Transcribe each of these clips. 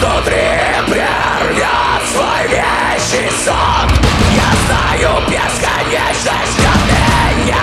внутри прервет свой вещий сон. Я знаю, бесконечность ждет меня.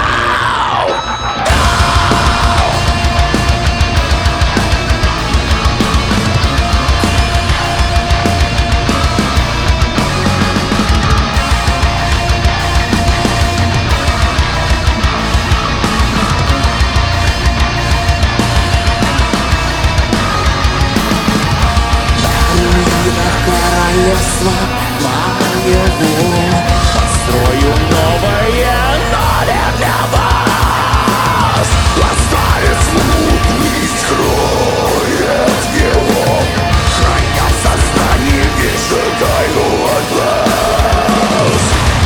Королевство моего построю новое, но не для вас. Оставит звук, не скроет его, храня в сознании вечную тайну от глаз.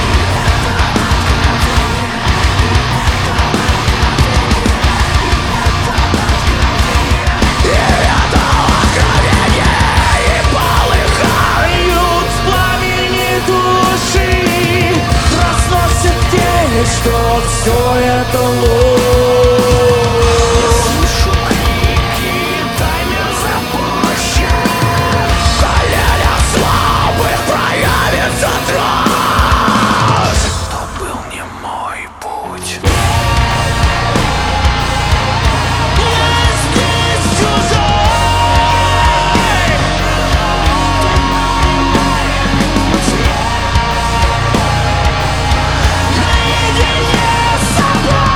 И это откровение, и полыхают в пламени души, разносят тени, что все это ложь. Слышу крики, таймер запущен, в коленях слабых проявится дрожь. То был не мой путь. Я здесь чужой. Наедине с собой.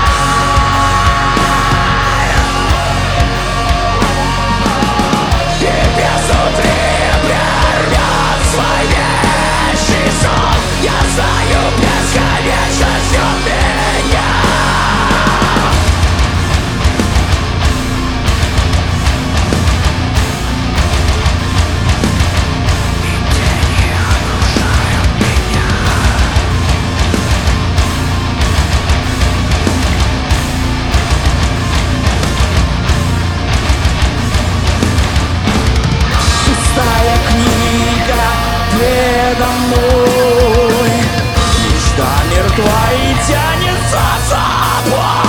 И безутри прервет свой вещий сон. Я знаю, бесконечность ждет меня. Пустая книга передо мной, Мечта мертва и тянется за собой.